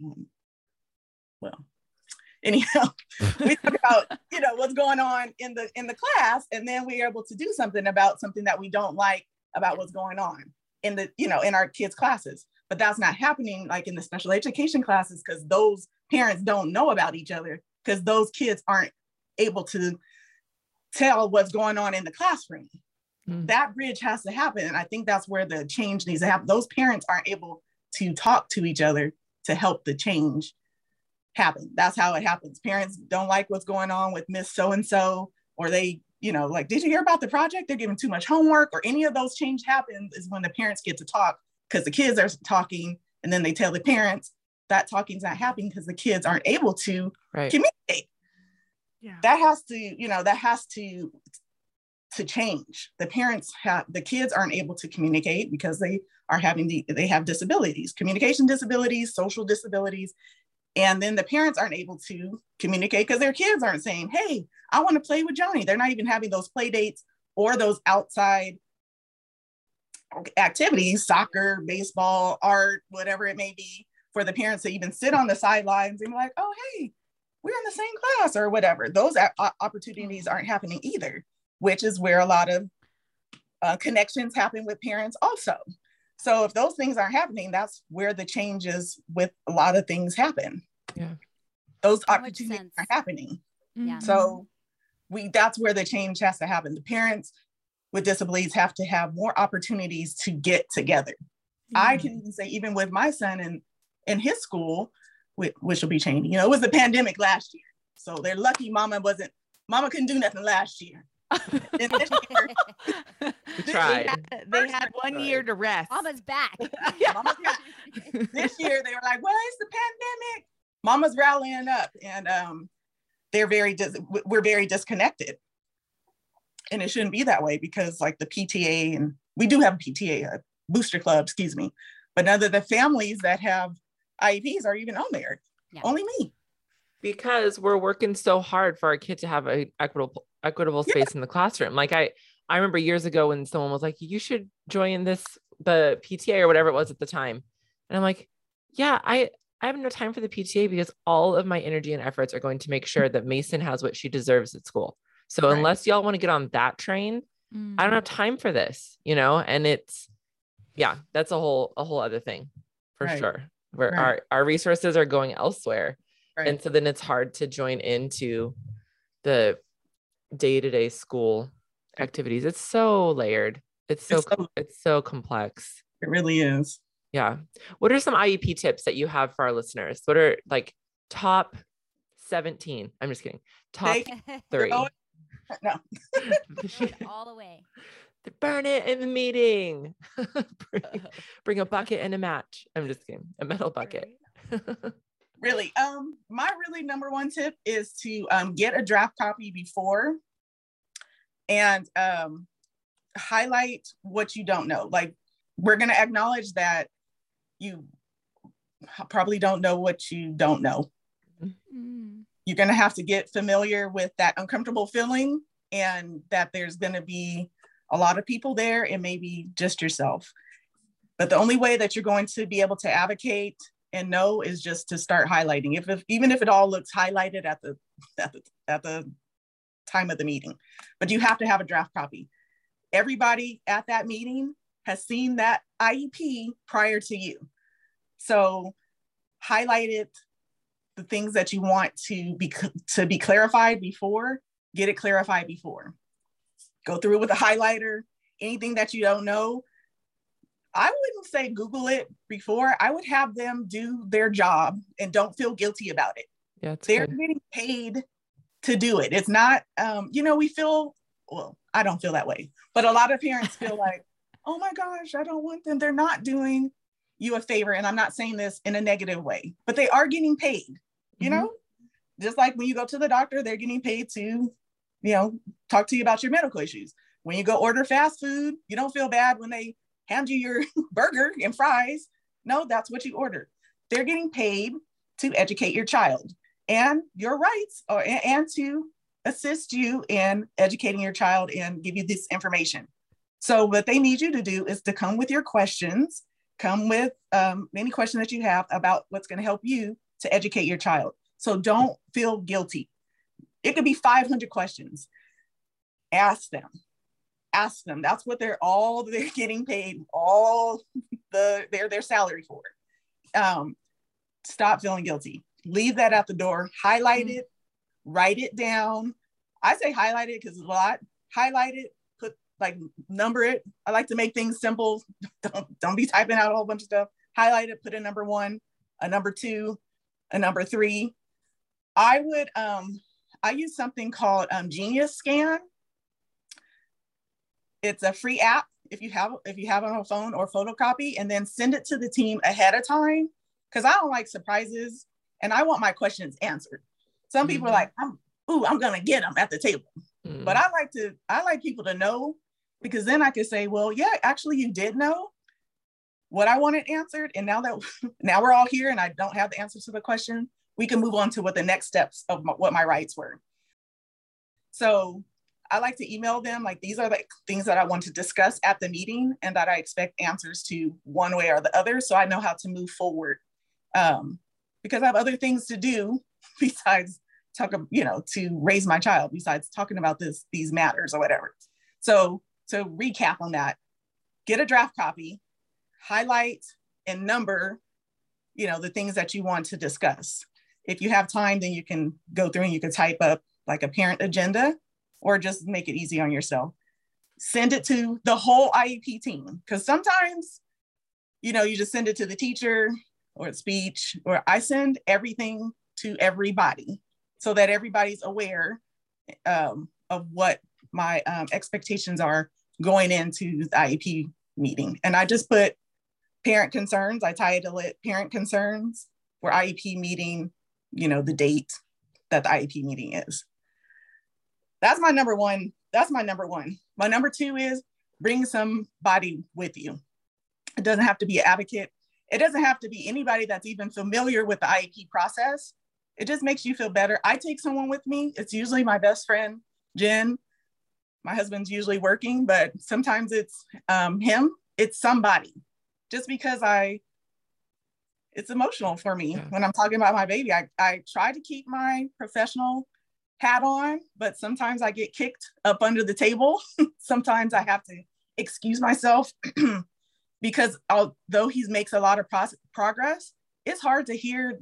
anyhow, we talk about, what's going on in the class, and then we're able to do something about something that we don't like about what's going on in the, in our kids' classes. But that's not happening like in the special education classes, because those parents don't know about each other, because those kids aren't able to tell what's going on in the classroom. That bridge has to happen. And I think that's where the change needs to happen. Those parents aren't able to talk to each other to help the change happen. That's how it happens. Parents don't like what's going on with Miss So-and-so, or they, like, did you hear about the project? They're giving too much homework, or any of those change happens is when the parents get to talk, because the kids are talking, and then they tell the parents that talking's not happening because the kids aren't able to communicate. That has to to change. The kids aren't able to communicate because they have disabilities, communication disabilities, social disabilities. And then the parents aren't able to communicate because their kids aren't saying, hey, I want to play with Johnny. They're not even having those play dates or those outside activities, soccer, baseball, art, whatever it may be, for the parents to even sit on the sidelines and be like, oh, hey, we're in the same class or whatever. Those opportunities aren't happening either, which is where a lot of connections happen with parents also. So if those things aren't happening, that's where the changes with a lot of things happen. Yeah. Those opportunities are happening. Yeah. So that's where the change has to happen. The parents with disabilities have to have more opportunities to get together. I can even say, even with my son in his school, which will be changing, it was the pandemic last year. So they're lucky mama couldn't do nothing last year. And this year, they had 1 year to rest. Mama's back. Mama's back. This year they were like, well, it's the pandemic. Mama's rallying up, and we're very disconnected. And it shouldn't be that way, because like the PTA, and we do have a PTA, a booster club, excuse me, but none of the families that have IEPs are even on there. Yeah. Only me. Because we're working so hard for our kid to have an equitable space in the classroom. Like I remember years ago when someone was like, you should join the PTA or whatever it was at the time. And I'm like, yeah, I have no time for the PTA, because all of my energy and efforts are going to make sure that Mason has what she deserves at school. So unless y'all want to get on that train, I don't have time for this, and that's a whole other thing for sure, where our resources are going elsewhere. Right. And so then it's hard to join into the day-to-day school activities. It's so layered. It's so complex. It really is. Yeah. What are some IEP tips that you have for our listeners? What are like top 17? I'm just kidding. Top 3. No. All the way. Burn it in the meeting. bring a bucket and a match. I'm just kidding. A metal bucket. Really, my really number one tip is to get a draft copy before, and highlight what you don't know. Like, we're going to acknowledge that you probably don't know what you don't know. Mm-hmm. You're going to have to get familiar with that uncomfortable feeling, and that there's going to be a lot of people there and maybe just yourself. But the only way that you're going to be able to advocate and know is just to start highlighting. Even if it all looks highlighted at the time of the meeting, but you have to have a draft copy. Everybody at that meeting has seen that IEP prior to you. So highlight it, the things that you want to be clarified before, get it clarified before. Go through it with a highlighter. Anything that you don't know, I wouldn't say Google it before. I would have them do their job and don't feel guilty about it. Yeah, they're getting paid to do it. It's not, we feel, well, I don't feel that way, but a lot of parents feel like, oh my gosh, I don't want them. They're not doing you a favor. And I'm not saying this in a negative way, but they are getting paid, just like when you go to the doctor, they're getting paid to, talk to you about your medical issues. When you go order fast food, you don't feel bad when they hand you your burger and fries. No, that's what you ordered. They're getting paid to educate your child and your rights, and to assist you in educating your child and give you this information. So what they need you to do is to come with your questions, come with any question that you have about what's going to help you to educate your child. So don't feel guilty. It could be 500 questions. Ask them. That's what they're getting paid all their salary for. Stop feeling guilty. Leave that at the door. Highlight it. Write it down. I say highlight it because it's a lot. Highlight it. Number it. I like to make things simple. Don't be typing out a whole bunch of stuff. Highlight it. Put a number 1, a number 2, a number 3. I would I use something called Genius Scan. It's a free app if you have it on a phone, or photocopy, and then send it to the team ahead of time, because I don't like surprises and I want my questions answered. Some people are like, I'm gonna get them at the table. But I like people to know, because then I could say, well, yeah, actually you did know what I wanted answered. And now we're all here and I don't have the answer to the question, we can move on to what the next steps of what my rights were. So I like to email them, like, these are the things that I want to discuss at the meeting and that I expect answers to one way or the other. So I know how to move forward, because I have other things to do besides to raise my child, besides talking about these matters or whatever. So to recap on that, get a draft copy, highlight and number, the things that you want to discuss. If you have time, then you can go through and you can type up like a parent agenda, or just make it easy on yourself. Send it to the whole IEP team. Because sometimes, you just send it to the teacher or speech, or I send everything to everybody so that everybody's aware of what my expectations are going into the IEP meeting. And I just put parent concerns. I title it parent concerns for IEP meeting, the date that the IEP meeting is. That's my number one. My number two is bring somebody with you. It doesn't have to be an advocate. It doesn't have to be anybody that's even familiar with the IEP process. It just makes you feel better. I take someone with me. It's usually my best friend, Jen. My husband's usually working, but sometimes it's him. It's somebody. Just because it's emotional for me when I'm talking about my baby. I try to keep my professional hat on, but sometimes I get kicked up under the table. Sometimes I have to excuse myself because although he makes a lot of progress, it's hard to hear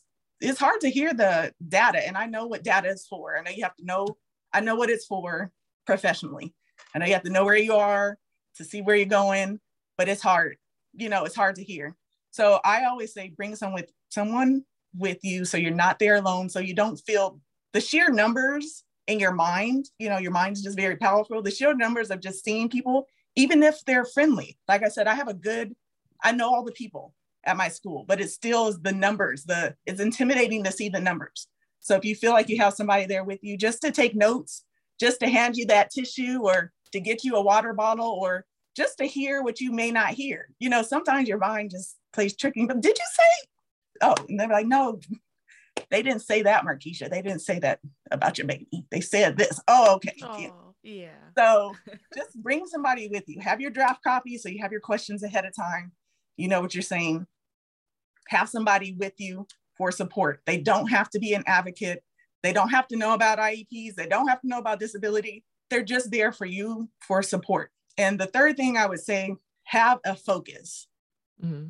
the data. And I know what data is for. I know what it's for professionally. I know you have to know where you are to see where you're going, but it's hard. It's hard to hear. So I always say, bring someone with you so you're not there alone, so you don't feel the sheer numbers in your mind. Your mind's just very powerful. The sheer numbers of just seeing people, even if they're friendly. Like I said, I know all the people at my school, but it still is the numbers. It's intimidating to see the numbers. So if you feel like you have somebody there with you, just to take notes, just to hand you that tissue, or to get you a water bottle, or just to hear what you may not hear. Sometimes your mind just plays tricky, but did you say? Oh, and they're like, no, they didn't say that, Markeisha. They didn't say that about your baby. They said this. Oh, okay. Oh, yeah. So just bring somebody with you. Have your draft copy so you have your questions ahead of time. You know what you're saying. Have somebody with you for support. They don't have to be an advocate. They don't have to know about IEPs. They don't have to know about disability. They're just there for you for support. And the third thing I would say, have a focus. Mm-hmm.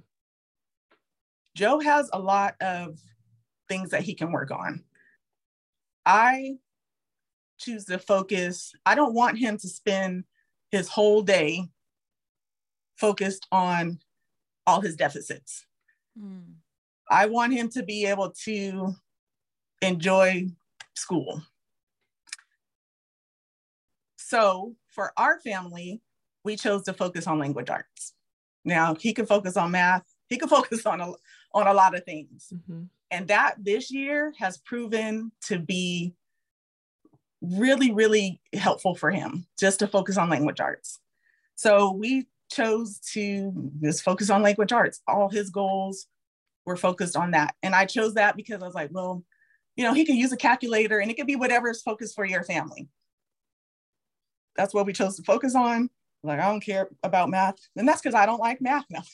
Joe has a lot of things that he can work on. I choose to focus. I don't want him to spend his whole day focused on all his deficits. I want him to be able to enjoy school. So for our family, we chose to focus on language arts. Now he can focus on math. He can focus on a lot of things. Mm-hmm. And that this year has proven to be really, really helpful for him, just to focus on language arts. So we chose to just focus on language arts. All his goals were focused on that. And I chose that because I was like, well, he can use a calculator, and it could be whatever is focused for your family. That's what we chose to focus on. Like, I don't care about math. And that's because I don't like math now.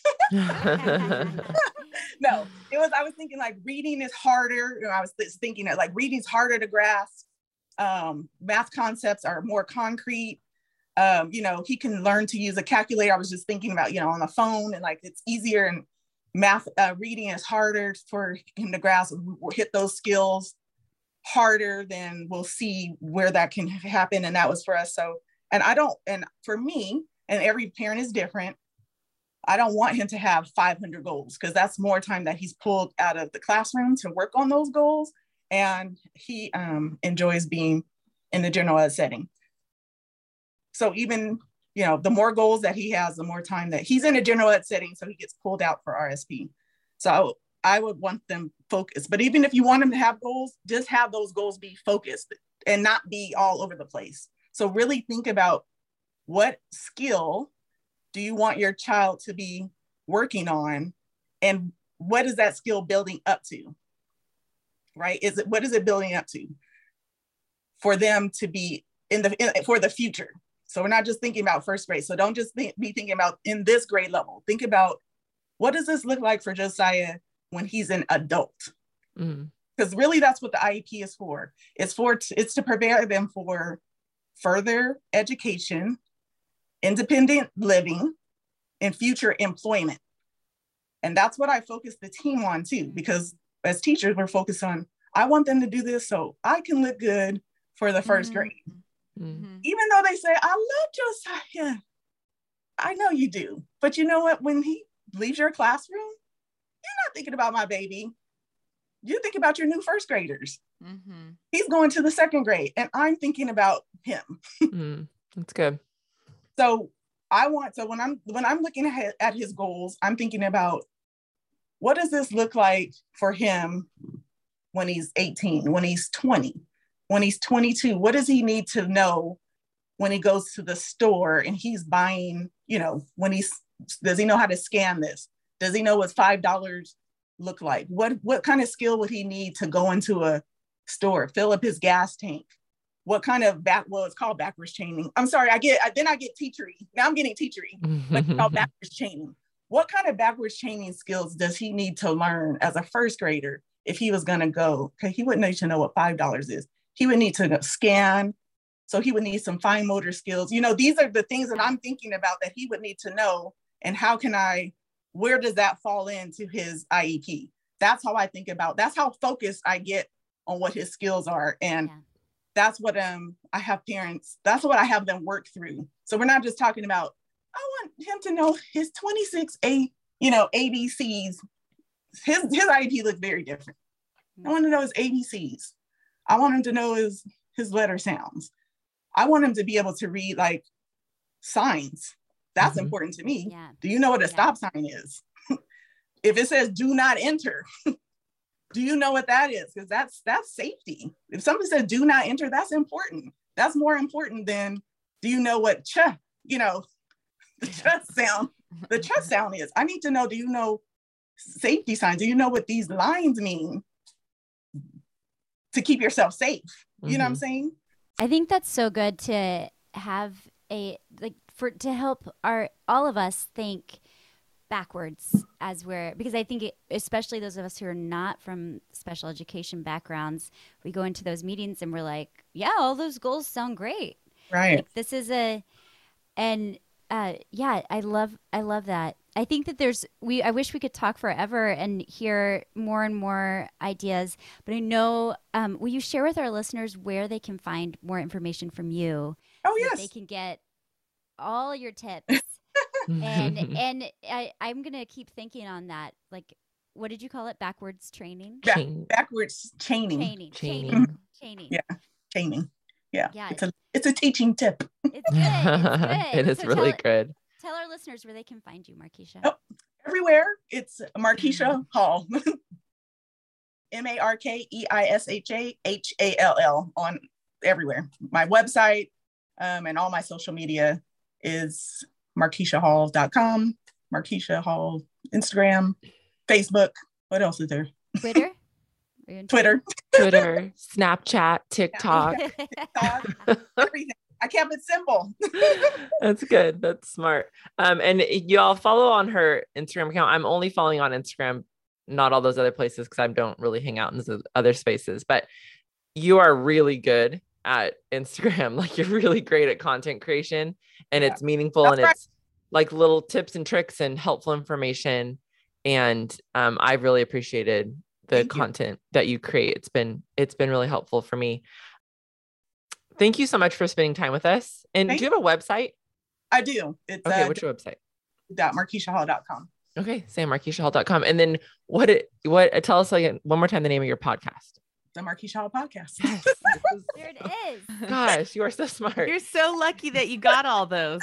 No, I was thinking like reading is harder. I was thinking that like reading is harder to grasp. Math concepts are more concrete. He can learn to use a calculator. I was just thinking about, on the phone, and like it's easier, and math reading is harder for him to grasp. We'll hit those skills harder than we'll see where that can happen. And that was for us. So, and for me, and every parent is different, I don't want him to have 500 goals, because that's more time that he's pulled out of the classroom to work on those goals. And he enjoys being in the general ed setting. So even, the more goals that he has, the more time that he's in a general ed setting, so he gets pulled out for RSP. So I would want them focused. But even if you want them to have goals, just have those goals be focused. and not be all over the place. So really think about, what skill do you want your child to be working on, and what is that skill building up to, right? What is it building up to for them to be for the future? So we're not just thinking about first grade. So don't just be thinking about in this grade level. Think about, what does this look like for Josiah when he's an adult? Because really that's what the IEP is for. It's to prepare them for further education, independent living, and future employment. And that's what I focus the team on too, because as teachers, we're focused on, I want them to do this so I can look good for the first grade. Even though they say, I love Josiah. I know you do. But you know what? When he leaves your classroom, you're not thinking about my baby. You think about your new first graders. He's going to the second grade, and I'm thinking about him. That's good. So when I'm looking at his goals, I'm thinking about, what does this look like for him when he's 18, when he's 20, when he's 22? What does he need to know when he goes to the store and he's buying, does he know how to scan this? Does he know what $5 look like? What kind of skill would he need to go into a store, fill up his gas tank? What kind of it's called backwards chaining. I'm sorry, I get teachery. Now I'm getting teachery, but it's called backwards chaining. What kind of backwards chaining skills does he need to learn as a first grader if he was going to go? Okay, he wouldn't need to know what $5 is. He would need to scan. So he would need some fine motor skills. These are the things that I'm thinking about that he would need to know. And where does that fall into his IEP? That's how I think about, that's how focused I get on what his skills are. And that's what I have parents, that's what I have them work through. So we're not just talking about, I want him to know his 26 ABCs. His IEP looks very different. I want to know his ABCs. I want him to know his letter sounds. I want him to be able to read like signs. That's important to me. Yeah. Do you know what a stop sign is? If it says do not enter, do you know what that is? Because that's safety. If somebody says do not enter, that's important. That's more important than, do you know what the ch sound is? I need to know, do you know safety signs? Do you know what these lines mean to keep yourself safe? You know what I'm saying? I think that's so good to have to help all of us think backwards because I think especially those of us who are not from special education backgrounds, we go into those meetings and we're like, yeah, all those goals sound great. Right. Like, this is I love that. I think that I wish we could talk forever and hear more and more ideas, but I know, will you share with our listeners where they can find more information from you? Oh, yes. They can get all your tips. and I'm going to keep thinking on that. Like, what did you call it? Backwards training? Backwards chaining. Chaining. Yeah. Chaining. Yeah. It's a teaching tip. It's good. It's good. It is really good. Tell our listeners where they can find you, Markeisha. Oh, everywhere. It's Markeisha Hall. MarkeishaHall on everywhere. My website and all my social media is MarkeishaHall.com, Markeisha Hall, Instagram, Facebook. What else is there? Twitter. Twitter, Snapchat, TikTok. Everything. I kept it simple. That's good. That's smart. And y'all follow on her Instagram account. I'm only following on Instagram, not all those other places, because I don't really hang out in those other spaces. But you are really good at Instagram. Like, you're really great at content creation, and it's meaningful. That's It's like little tips and tricks and helpful information. And I've really appreciated the content that you create. It's been really helpful for me. Thank you so much for spending time with us. And do you have a website? I do. It's what's your website? .MarkeishaHall.com. Okay, say MarkeishaHall.com. And then tell us again one more time the name of your podcast. The Markeisha Hall Podcast. Yes. There it is. Gosh, you are so smart. You're so lucky that you got all those.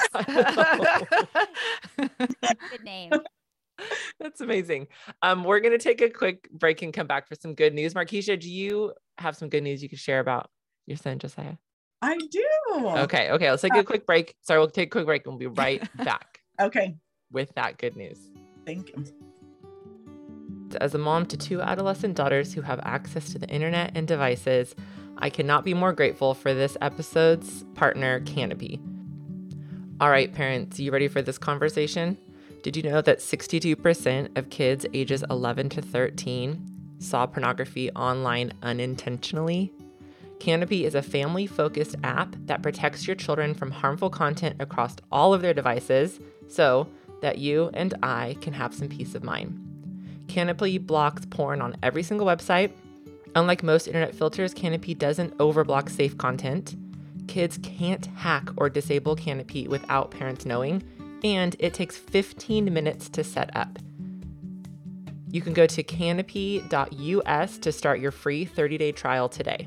Good name. That's amazing. We're going to take a quick break and come back for some good news. Markeisha, do you have some good news you could share about your son, Josiah? I do. Okay. Let's take a quick break. Sorry, we'll take a quick break and we'll be right back. Okay. With that good news. Thank you. As a mom to 2 adolescent daughters who have access to the internet and devices, I cannot be more grateful for this episode's partner, Canopy. All right, parents, you ready for this conversation? Did you know that 62% of kids ages 11 to 13 saw pornography online unintentionally? Canopy is a family-focused app that protects your children from harmful content across all of their devices so that you and I can have some peace of mind. Canopy blocks porn on every single website. Unlike most internet filters, Canopy doesn't overblock safe content. Kids can't hack or disable Canopy without parents knowing, and it takes 15 minutes to set up. You can go to canopy.us to start your free 30-day trial today.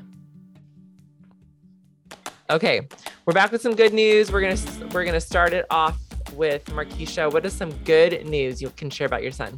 Okay, we're back with some good news. We're gonna start it off with Markeisha. What is some good news you can share about your son?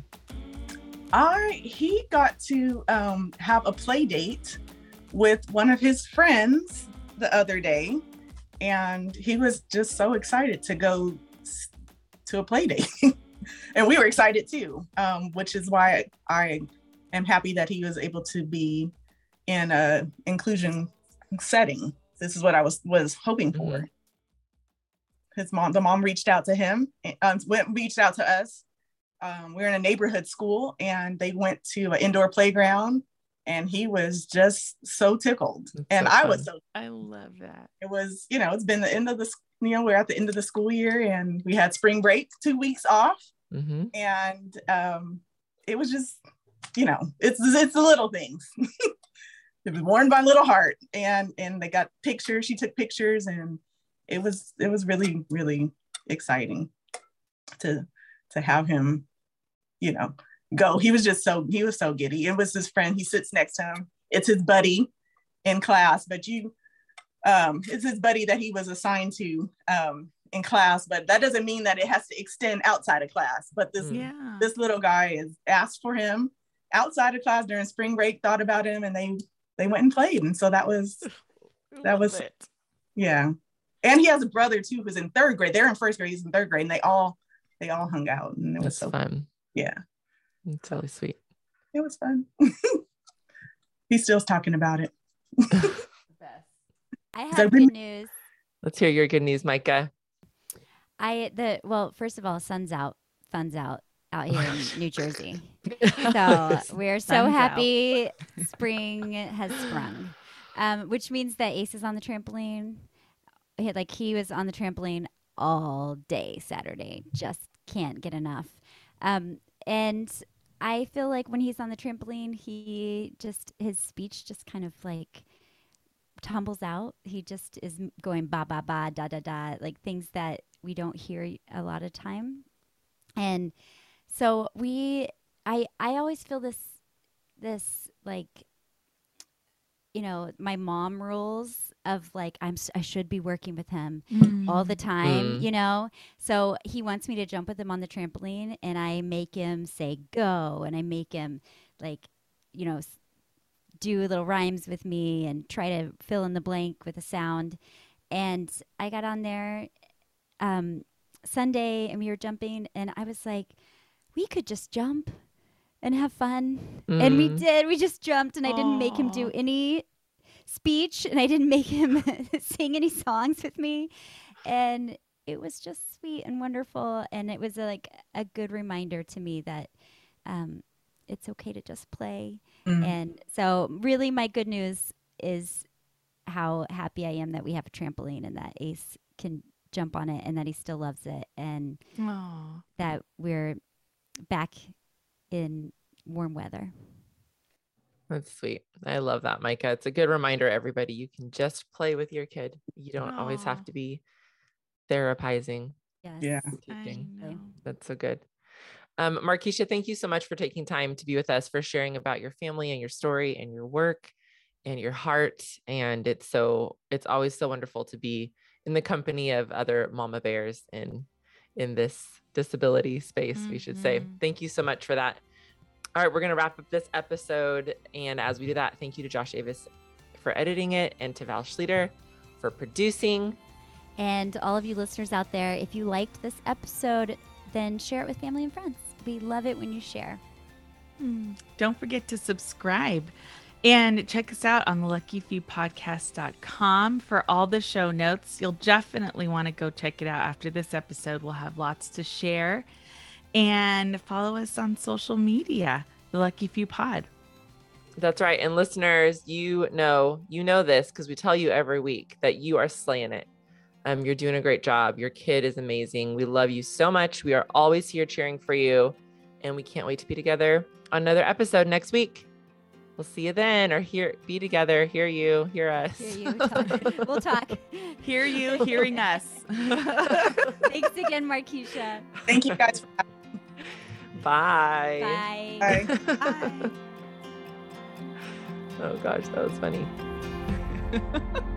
He got to have a play date with one of his friends the other day, and he was just so excited to go to a play date. And we were excited too, which is why I am happy that he was able to be in a inclusion setting. This is what I was hoping for. Mm-hmm. The mom reached out to him, reached out to us. We're in a neighborhood school, and they went to an indoor playground, and he was just so tickled. And I was so. I love that. It was, it's been the end of the, we're at the end of the school year, and we had spring break, 2 weeks off. Mm-hmm. And it was just, it's the little things. It was warmed my little heart, and they got pictures. She took pictures, and it was really, really exciting to have him, go. He was so giddy. It was his friend. He sits next to him. It's his buddy in class, but it's his buddy that he was assigned to in class, but that doesn't mean that it has to extend outside of class. But this little guy is asked for him outside of class during spring break, thought about him, and they went and played. And so that was it. Yeah. And he has a brother too who's in 3rd grade. They're in 1st grade, he's in 3rd grade, and they all hung out, and it was so fun. Yeah. It's really sweet. It was fun. He still's talking about it. I have good news. Let's hear your good news, Micah. First of all, fun's out here in New Jersey. So we're so happy spring has sprung, which means that Ace is on the trampoline. He was on the trampoline all day Saturday, just can't get enough. And I feel like when he's on the trampoline, his speech just kind of tumbles out. He just is going ba ba ba da da da, like things that we don't hear a lot of time. And so I always feel this my mom rules of I should be working with him all the time, So he wants me to jump with him on the trampoline, and I make him say go, and I make him do little rhymes with me and try to fill in the blank with a sound. And I got on there Sunday, and we were jumping, and I was like, we could just jump and have fun. And we did. We just jumped, and I didn't make him do any speech, and I didn't make him sing any songs with me. And it was just sweet and wonderful. And it was a good reminder to me that it's okay to just play. And so really my good news is how happy I am that we have a trampoline and that Ace can jump on it and that he still loves it, and that we're back in warm weather. That's sweet. I love that, Micah. It's a good reminder, everybody. You can just play with your kid. You don't always have to be therapizing. Yes. Yeah. I know. That's so good. Markeisha, thank you so much for taking time to be with us, for sharing about your family and your story and your work and your heart. And it's always so wonderful to be in the company of other mama bears in this disability space, we should say. Thank you so much for that. All right, we're going to wrap up this episode. And as we do that, thank you to Josh Avis for editing it, and to Val Schleter for producing. And all of you listeners out there, if you liked this episode, then share it with family and friends. We love it when you share. Don't forget to subscribe and check us out on luckyfewpodcast.com for all the show notes. You'll definitely want to go check it out after this episode. We'll have lots to share. And follow us on social media, The Lucky Few Pod. That's right. And listeners, you know this because we tell you every week that you are slaying it. You're doing a great job. Your kid is amazing. We love you so much. We are always here cheering for you. And we can't wait to be together on another episode next week. We'll see you then, or be together. Hear you, hear us. Hear you. We'll talk. Hear you, hearing us. Thanks again, Markeisha. Thank you guys for having me. Bye. Bye. Bye. Bye. Oh gosh, that was funny.